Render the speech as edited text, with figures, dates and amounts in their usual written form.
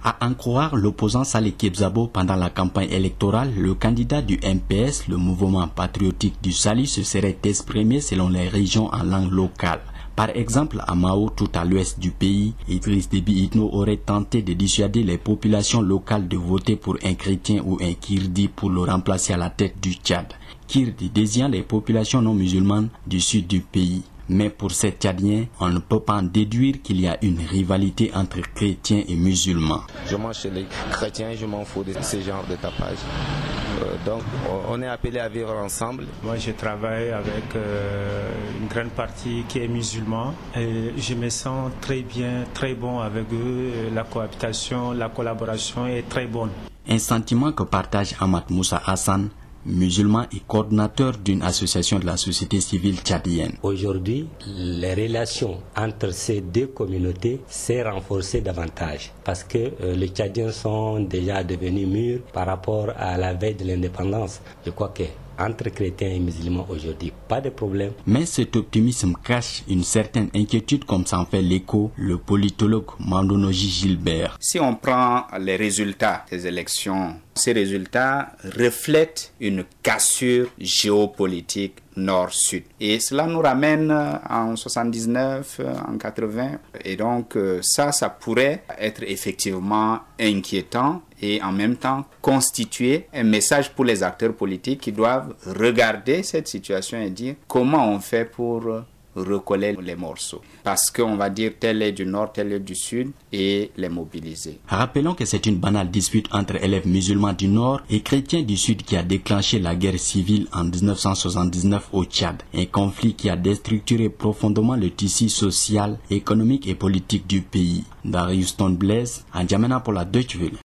À en croire l'opposant Saleh Kebzabo pendant la campagne électorale, le candidat du MPS, le mouvement patriotique du Salut, se serait exprimé selon les régions en langue locale. Par exemple, à Mao, tout à l'ouest du pays, Idriss Déby Itno aurait tenté de dissuader les populations locales de voter pour un chrétien ou un kirdi pour le remplacer à la tête du Tchad. Kirdi désignant les populations non musulmanes du sud du pays. Mais pour ces Tchadiens, on ne peut pas en déduire qu'il y a une rivalité entre chrétiens et musulmans. Je mange chez les chrétiens, je m'en fous de ce genre de tapage. Donc on est appelé à vivre ensemble. Moi je travaille avec une grande partie qui est musulman et je me sens très bien, très bon avec eux. La cohabitation, la collaboration est très bonne. Un sentiment que partage Ahmad Moussa Hassan, musulman et coordinateur d'une association de la société civile tchadienne. Aujourd'hui, les relations entre ces deux communautés s'est renforcées davantage parce que les Tchadiens sont déjà devenus mûrs par rapport à la veille de l'indépendance. Je crois que entre chrétiens et musulmans aujourd'hui, pas de problème. Mais cet optimisme cache une certaine inquiétude comme s'en fait l'écho le politologue Mandonoji Gilbert. Si on prend les résultats des élections, ces résultats reflètent une cassure géopolitique nord-sud. Et cela nous ramène en 79, en 80. Et donc ça pourrait être effectivement inquiétant et en même temps constituer un message pour les acteurs politiques qui doivent regarder cette situation et dire comment on fait pour recoller les morceaux. Parce qu'on va dire tel est du nord, tel est du sud et les mobiliser. Rappelons que c'est une banale dispute entre élèves musulmans du nord et chrétiens du sud qui a déclenché la guerre civile en 1979 au Tchad. Un conflit qui a déstructuré profondément le tissu social, économique et politique du pays. Darius Blaise, N'Djamena pour la Deutsche Welle.